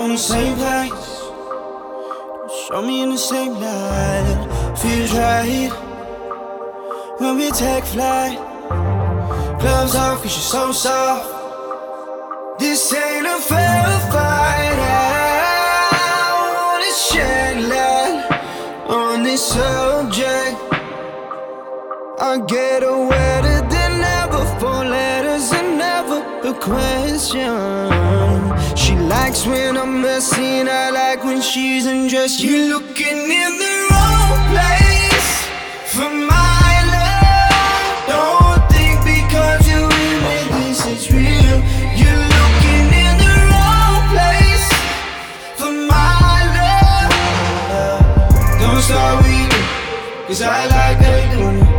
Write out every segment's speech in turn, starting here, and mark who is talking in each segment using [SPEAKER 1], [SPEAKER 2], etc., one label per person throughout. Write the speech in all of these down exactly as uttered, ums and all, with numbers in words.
[SPEAKER 1] on the same place. Show me in the same light. Feels right when we take flight. Gloves off cause you're so soft. This ain't a fair fight. I wanna shed light on this subject. I get her wetter than ever. Four letters and never a question. She likes when I'm messy and I like when she's undressed. You're looking in the wrong place for my love. Don't think because you're with me this is real. You're looking in the wrong place for my love. Don't start with me, cause I like her doing it.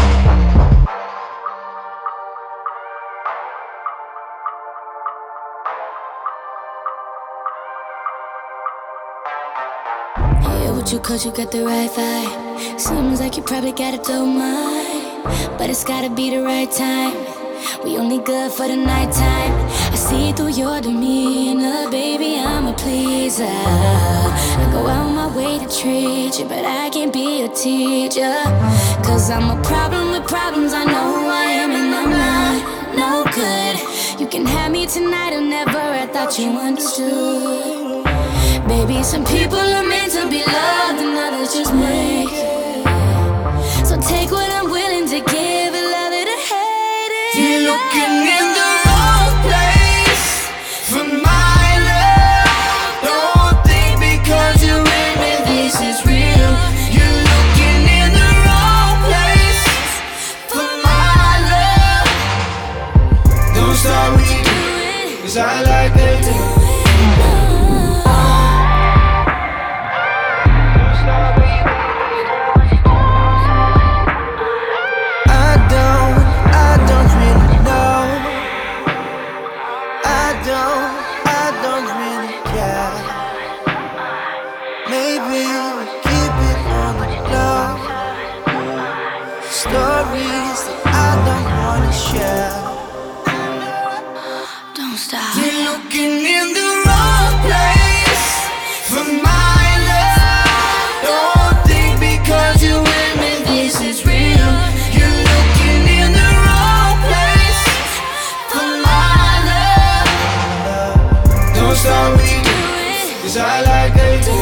[SPEAKER 2] Yeah, with you cause you got the right vibe. Seems like you probably got it through mine, but it's gotta be the right time. We only good for the nighttime. I see through your demeanor, baby, I'm a pleaser. I go out my way to treat you, but I can't be a teacher. Cause I'm a problem with problems, I know who I am and I'm not no good. You can have me tonight or never, I thought you understood. Baby, some people are meant to be loved and others just make it. So take what I'm willing to give and love it or hate it.
[SPEAKER 1] You're looking in the wrong place for my love. Don't think because you're with me this is real. You're looking in the wrong place for my love. Don't start with you, cause I like that too. Maybe we keep it on the low. Stories that I don't wanna share.
[SPEAKER 2] Don't stop.
[SPEAKER 1] You're looking in the wrong place for my love. Don't think because you're with me this is real. You're looking in the wrong place for my love. Don't stop me, cause I like that too.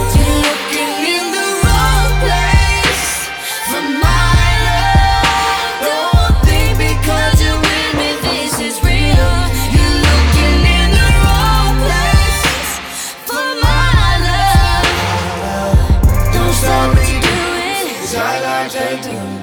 [SPEAKER 1] I like that too.